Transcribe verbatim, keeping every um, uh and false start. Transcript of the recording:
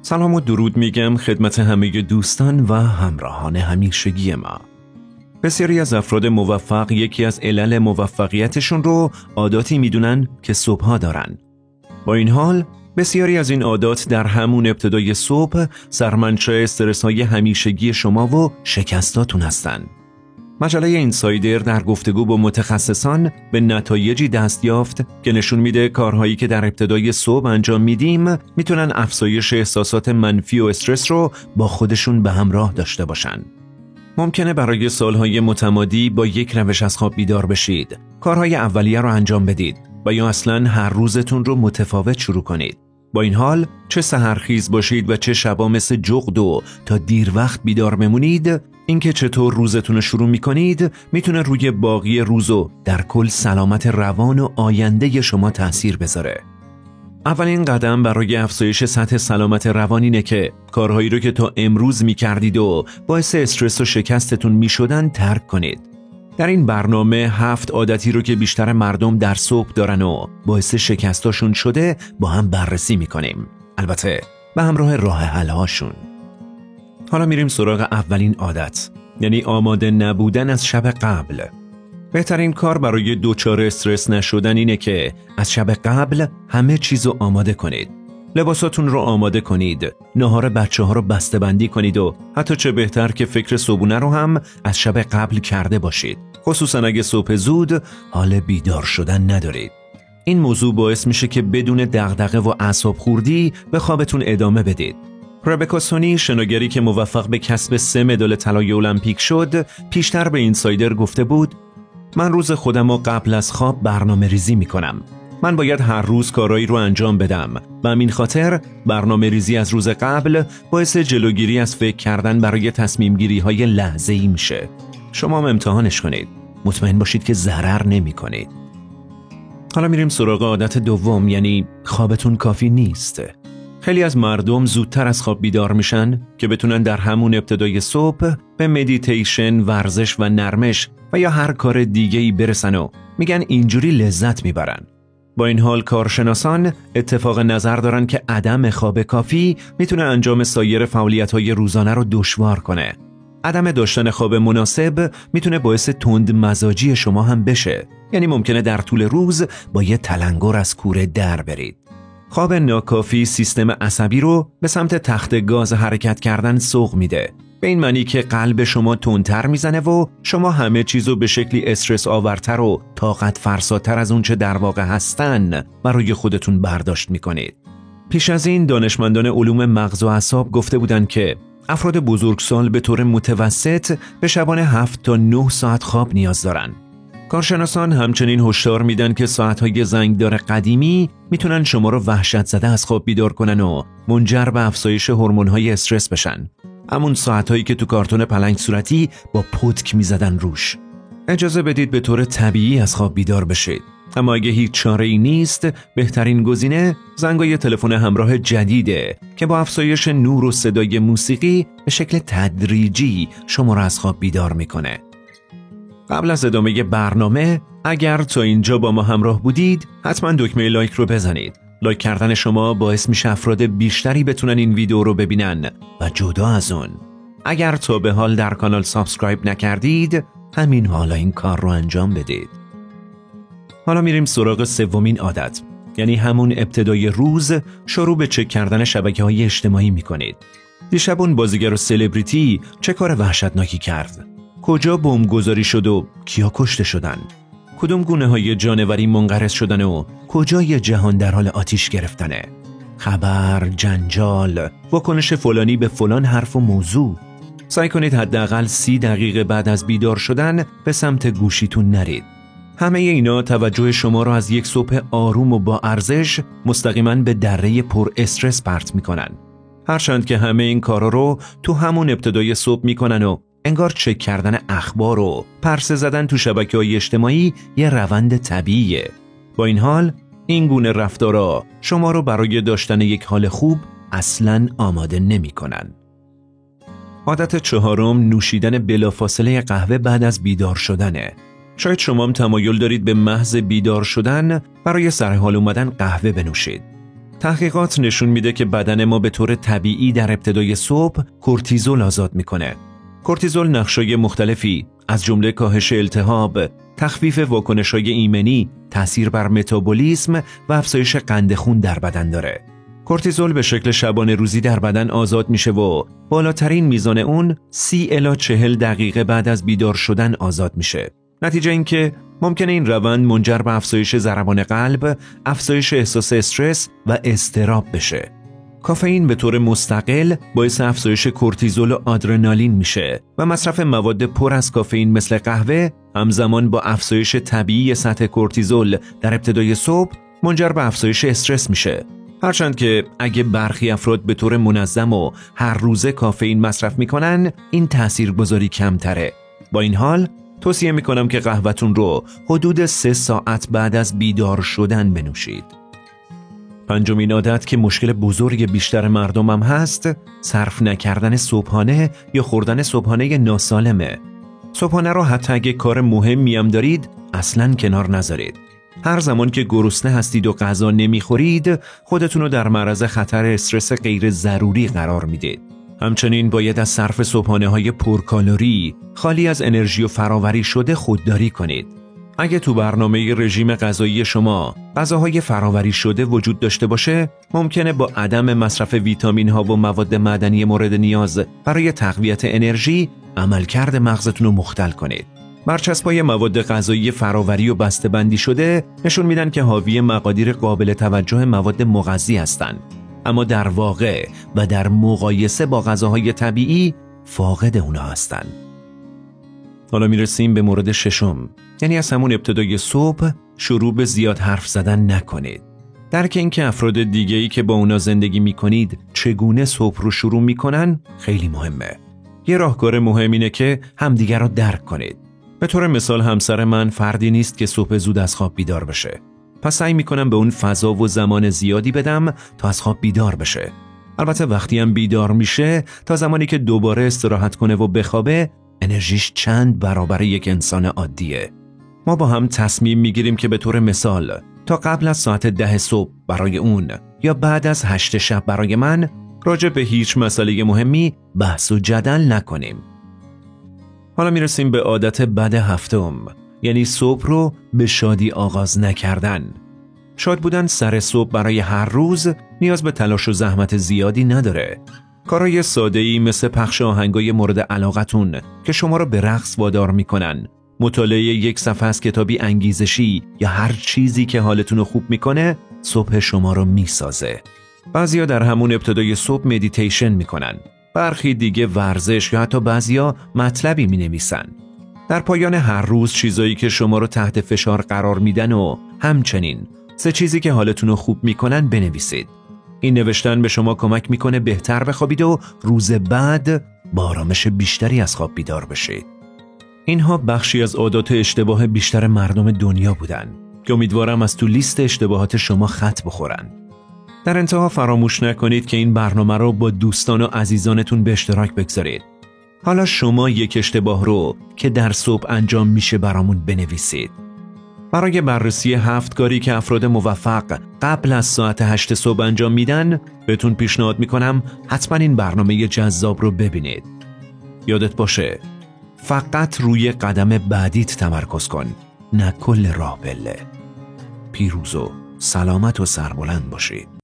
سلام و درود میگم خدمت همه دوستان و همراهان همیشگی ما. بسیاری از افراد موفق یکی از علل موفقیتشون رو عاداتی میدونن که صبحها دارن. با این حال بسیاری از این عادات در همون ابتدای صبح سرمنشأ استرس‌های همیشگی شما و شکستاتون هستن. مجله اینسایدر در گفتگو با متخصصان به نتایجی دست یافت که نشون میده کارهایی که در ابتدای صبح انجام میدیم میتونن افزایش احساسات منفی و استرس رو با خودشون به همراه داشته باشن. ممکنه برای سالهای متمادی با یک روش از خواب بیدار بشید، کارهای اولیه رو انجام بدید و یا اصلاً هر روزتون رو متفاوت شروع کنید. با این حال چه سحرخیز باشید و چه شبا مثل جغد و تا دیر وقت بیدار بمونید، اینکه چطور روزتون رو شروع میکنید میتونه روی باقی روزو در کل سلامت روان و آینده شما تأثیر بذاره. اولین قدم برای افزایش سطح سلامت روان اینه که کارهایی رو که تا امروز میکردید و باعث استرس و شکستتون میشدن ترک کنید. در این برنامه هفت عادتی رو که بیشتر مردم در صبح دارن و باعث شکستاشون شده با هم بررسی میکنیم. البته به همراه راه حل هاشون. حالا میریم سراغ اولین عادت، یعنی آماده نبودن از شب قبل. بهترین کار برای دوچار استرس نشدن اینه که از شب قبل همه چیزو آماده کنید. لباساتون رو آماده کنید، ناهار بچه ها رو بسته بندی کنید و حتی چه بهتر که فکر صبحونه رو هم از شب قبل کرده باشید، خصوصا اگه صبح زود حال بیدار شدن ندارید. این موضوع باعث میشه که بدون دغدغه و اعصاب خوردی به خوابتون ادامه بدید. ربکا سونی، شناگری که موفق به کسب سه مدال طلای المپیک شد، پیشتر به اینسایدر گفته بود: من روز خودم رو قبل از خواب برنامه ریزی می کنم. من باید هر روز کارایی رو انجام بدم و همین خاطر برنامه ریزی از روز قبل باعث جلوگیری از فکر کردن برای تصمیم گیری های لحظه‌ای میشه. شما هم امتحانش کنید. مطمئن باشید که ضرر نمی کنید. حالا میریم سراغ عادت دوم، یعنی خوابتون کافی نیست. خیلی از مردم زودتر از خواب بیدار میشن که بتونن در همون ابتدای صبح به مدیتیشن، ورزش و نرمش و یا هر کار دیگه‌ای برسن و میگن اینجوری لذت میبرن. با این حال کارشناسان اتفاق نظر دارن که عدم خواب کافی میتونه انجام سایر فعالیت‌های روزانه رو دشوار کنه. عدم داشتن خواب مناسب میتونه باعث تند مزاجی شما هم بشه. یعنی ممکنه در طول روز با یه تلنگر از کوره در برید. خواب ناکافی سیستم عصبی رو به سمت تخت گاز حرکت کردن سوق میده. به این معنی که قلب شما تندتر میزنه و شما همه چیزو به شکلی استرس آورتر و طاقت فرساتر از اون چه در واقع هستن برای خودتون برداشت میکنید. پیش از این دانشمندان علوم مغز و اعصاب گفته بودن که افراد بزرگسال به طور متوسط به شبانه هفت تا نه ساعت خواب نیاز دارن. کارشناسان همچنین هشدار میدن که ساعت‌های زنگدار قدیمی میتونن شما رو وحشت زده از خواب بیدار کنن و منجر به افزایش هورمون‌های استرس بشن. همون ساعت‌هایی که تو کارتون پلنگ صورتی با پتک میزدن روش. اجازه بدید به طور طبیعی از خواب بیدار بشید. اما اگه هیچ چاره‌ای نیست، بهترین گزینه زنگای تلفن همراه جدیده که با افزایش نور و صدای موسیقی به شکل تدریجی شما رو از خواب بیدار میکنه. قبل از ادامه برنامه، اگر تا اینجا با ما همراه بودید، حتما دکمه لایک رو بزنید. لایک کردن شما باعث میشه افراد بیشتری بتونن این ویدیو رو ببینن و جدا از اون، اگر تا به حال در کانال سابسکرایب نکردید، همین حالا این کار رو انجام بدید. حالا میریم سراغ سومین عادت، یعنی همون ابتدای روز شروع به چک کردن شبکه‌های اجتماعی میکنید. دیشب اون بازیگر و سلبریتی چه کار وحشتناکی کرد؟ کجا بمبگذاری شد و کیا کشته شدن؟ کدوم گونه های جانوری منقرض شدن و کجای جهان در حال آتیش گرفتنه؟ خبر، جنجال، واکنش فلانی به فلان حرف و موضوع. سعی کنید حداقل سی دقیقه بعد از بیدار شدن به سمت گوشیتون نرید. همه اینا توجه شما رو از یک صبح آروم و با ارزش مستقیما به دره پر استرس پرت میکنن. هرچند که همه این کارا رو تو همون ابتدای صبح میکنن و انگار چک کردن اخبار و پرسه زدن تو شبکه‌های اجتماعی یه روند طبیعیه. با این حال این گونه رفتارا شما رو برای داشتن یک حال خوب اصلاً آماده نمی‌کنن. عادت چهارم نوشیدن بلافاصله قهوه بعد از بیدار شدنه. شاید شما هم تمایل دارید به محض بیدار شدن برای سرحال اومدن قهوه بنوشید. تحقیقات نشون میده که بدن ما به طور طبیعی در ابتدای صبح کورتیزول آزاد میکنه. کورتیزول نقشای مختلفی از جمله کاهش التهاب، تخفیف واکنش‌های ایمنی، تأثیر بر متابولیسم و افزایش قند خون در بدن داره. کورتیزول به شکل شبانه روزی در بدن آزاد میشه و بالاترین میزان اون سی الی چهل دقیقه بعد از بیدار شدن آزاد میشه. نتیجه این که ممکنه این روند منجر به افزایش ضربان قلب، افزایش احساس استرس و اضطراب بشه. کافئین به طور مستقل باعث افزایش کورتیزول و آدرنالین میشه و مصرف مواد پر از کافئین مثل قهوه همزمان با افزایش طبیعی سطح کورتیزول در ابتدای صبح منجر به افزایش استرس میشه. هرچند که اگه برخی افراد به طور منظم و هر روزه کافئین مصرف میکنن، این تاثیرگذاری کمتره. با این حال توصیه میکنم که قهوه‌تون رو حدود سه ساعت بعد از بیدار شدن بنوشید. پنجمین عادت که مشکل بزرگ بیشتر مردمم هست، صرف نکردن صبحانه یا خوردن صبحانه ناسالمه. صبحانه رو حتی اگه کار مهمی هم دارید، اصلاً کنار نذارید. هر زمان که گرسنه هستید و غذا نمیخورید، خودتون رو در معرض خطر استرس غیر ضروری قرار میدید. همچنین باید از صرف صبحانه های پرکالری، خالی از انرژی و فراوری شده خودداری کنید. اگه تو برنامه رژیم غذایی شما غذاهای فراوری شده وجود داشته باشه، ممکنه با عدم مصرف ویتامین ها و مواد معدنی مورد نیاز برای تقویت انرژی عملکرد مغزتون رو مختل کنید. برچسب‌های مواد غذایی فراوری و بسته‌بندی شده نشون میدن که حاوی مقادیر قابل توجه مواد مغذی هستند، اما در واقع و در مقایسه با غذاهای طبیعی فاقد اونها هستند. حالا میرسیم به مورد ششم، یعنی از همون ابتدای صبح شروع به زیاد حرف زدن نکنید. درک اینکه افراد دیگه‌ای که با اونا زندگی میکنید چگونه صبح رو شروع میکنن خیلی مهمه. یه راهکار مهم اینه که همدیگر رو درک کنید. به طور مثال همسر من فردی نیست که صبح زود از خواب بیدار بشه. پس سعی میکنم به اون فضا و زمان زیادی بدم تا از خواب بیدار بشه. البته وقتی هم بیدار میشه تا زمانی که دوباره استراحت کنه و بخوابه، انرژیش چند برابر یک انسان عادیه. ما با هم تصمیم میگیریم که به طور مثال تا قبل از ساعت ده صبح برای اون یا بعد از هشت شب برای من راجع به هیچ مسئله مهمی بحث و جدل نکنیم. حالا میرسیم به عادت بد هفتم، یعنی صبح رو به شادی آغاز نکردن. شاد بودن سر صبح برای هر روز نیاز به تلاش و زحمت زیادی نداره. کارهای ساده‌ای مثل پخش آهنگای مورد علاقتون که شما رو به رقص وادار میکنن، مطالعه یک صفحه از کتابی انگیزشی یا هر چیزی که حالتون رو خوب میکنه صبح شما رو میسازه. بعضیا در همون ابتدای صبح مدیتیشن میکنن، برخی دیگه ورزش یا حتی بعضیا مطلبی مینویسن. در پایان هر روز چیزایی که شما رو تحت فشار قرار میدن و همچنین سه چیزی که حالتون رو خوب میکنن بنویسید. این نوشتن به شما کمک میکنه بهتر بخوابید و روز بعد با آرامش بیشتری از خواب بیدار بشید. اینها بخشی از عادات اشتباه بیشتر مردم دنیا بودن که امیدوارم از تو لیست اشتباهات شما خط بخورن. در انتها فراموش نکنید که این برنامه رو با دوستان و عزیزانتون به اشتراک بگذارید. حالا شما یک اشتباه رو که در صبح انجام میشه برامون بنویسید. برای بررسی هفت کاری که افراد موفق قبل از ساعت هشت صبح انجام میدن، بهتون پیشنهاد میکنم حتما این برنامه جذاب رو ببینید. یادت باشه فقط روی قدم بعدیت تمرکز کن، نه کل راه بله. پیروز و سلامت و سربلند باشید.